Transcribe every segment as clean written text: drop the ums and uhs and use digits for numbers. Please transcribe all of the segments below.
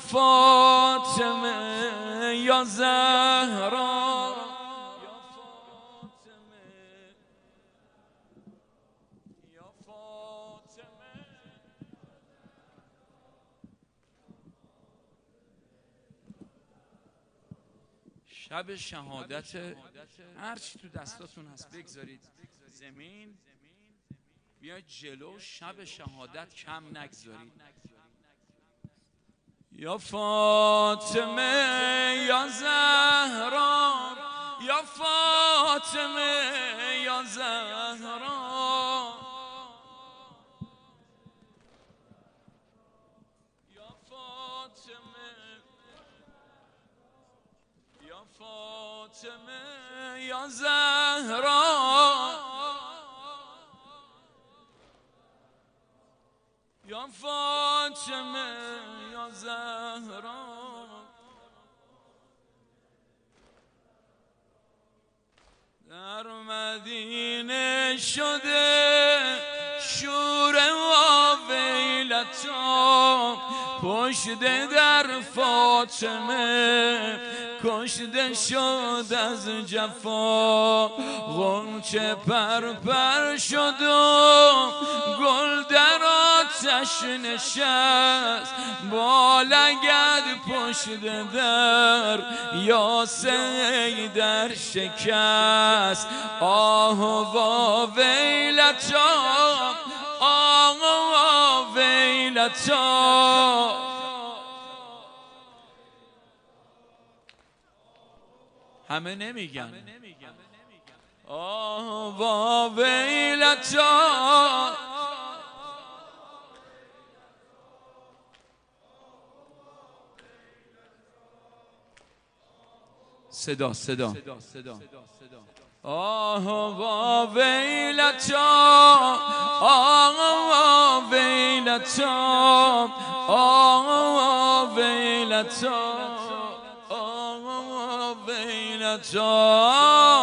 فاطمه یا زهرا شب شهادت هرچی تو دستاتون هست بگذارید زمین، بیاید جلو، شب شهادت کم نگذارید. یا فاطمه یا زهرا، یا فاطمه یا زهرا، یا فاطمه یا فاطمه یا زهرا، یا فاطمه یا زهرا. در مدینه شده شور و ویلتا، پشت در فاطمه کشته شد از جفا. غنچه پر شد و گل در آتش نشست، با لگد پشت در یاسه در شکست. آه و ویلتا، آه و ویلتا. همه نمیگن آه و ویلتا. صدا آه و ویلتا، آه و ویلتا، آه و ویلتا، آه و ویلتا.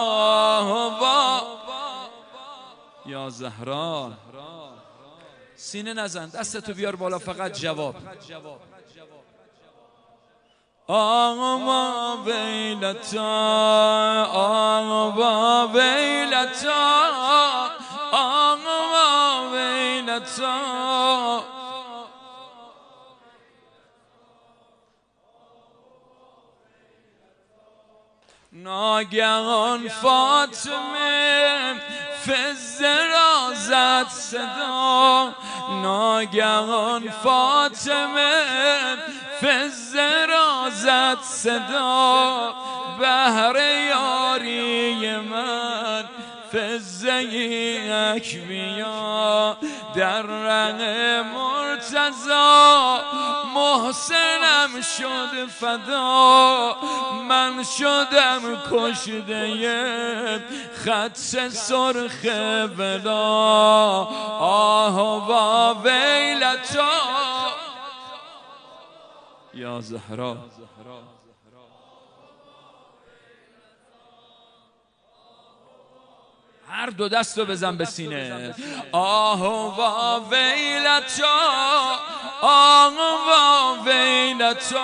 یا زهرا سینه نزن، دستتو بیار بالا، فقط جواب. آه و ویلتا، آه و ویلتا، آه و ویلتا. ناگهان فاطمه فزه را زد صدا، ناگهان فاطمه فزه را زد صدا. بهر یاری من فزه یک بیا، در ره مرتضی محسنم شد فدا. من شدم کشته خط سرخ بلا. آه و ویلتا یا زهرا. هر دو دستو بزن به سینه. آه و ویلتا، آه و ویلتا.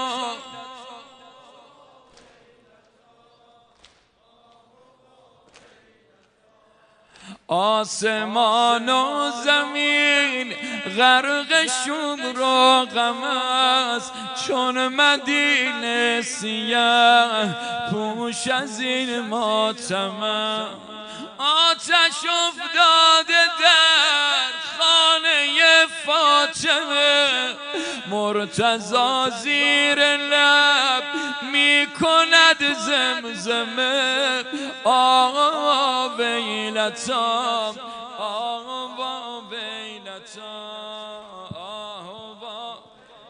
آسمان و زمین غرق شور و غم است، چون مدینه سیاه پوش از این ماتم. آتش افتاده در خانه فاطمه، مرتضی زیر لب می کند زمزمه. آه ویلتا،